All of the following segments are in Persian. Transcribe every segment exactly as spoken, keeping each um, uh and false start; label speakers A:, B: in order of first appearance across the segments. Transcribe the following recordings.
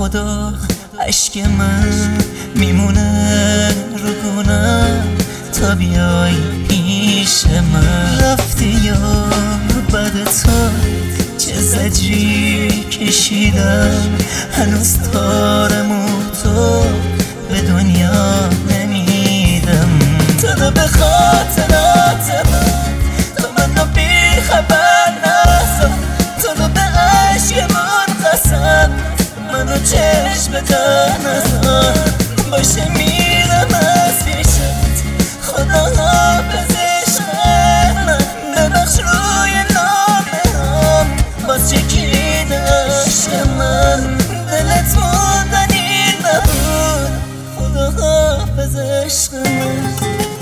A: خدا عشق من میمونه رو گونم تا بیای پیش من. رفتی یا بعد تو چه زجری کشیدم، هنوز تارم و تو به دنیا نمیدم. تو به خاطرات من تو منو بی خبر نذار، تو به عشق من قسم منو چشم در نذار. باشه میرم از پیشت خدا حافظ عشق من، ببخش روی نامم باز چکید عشق من. دلت موندنی نبود خدا حافظ عشق من.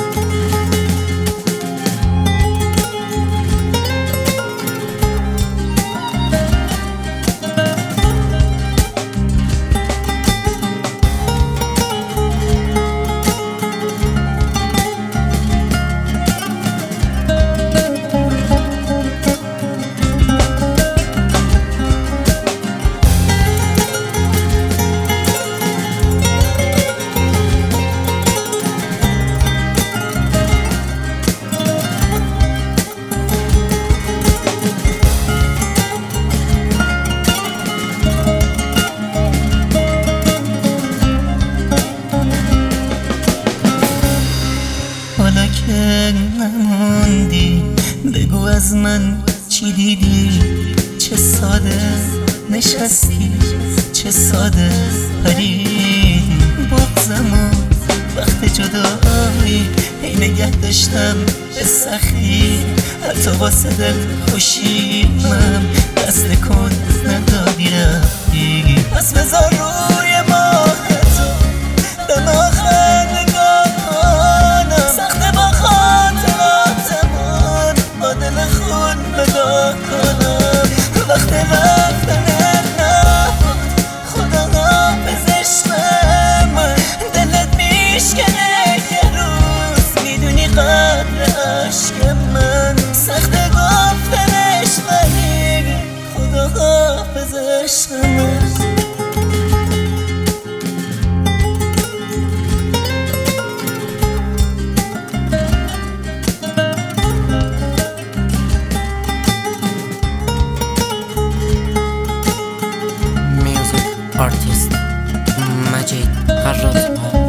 A: حالا که نموندی بگو از من چی دیدی، چه ساده نشستی چه ساده پریدی. بغضمو وقت جدایی هی نگه داشتم به سختی، حتی واسه دل خوشیمم دست کن ندادی رفتی. پس بذار روی ماه تو دماغم نگاه کنم، سخته با خاطراتمون با دل خون نگاه کنم. وقت رفتنت نبود خدا حافظ عشق من، دلت میشکنه یه روز میدونی قدر عشق من. سخته گفتنش ولی خدا حافظ عشق من.
B: آرتیست مجید خراز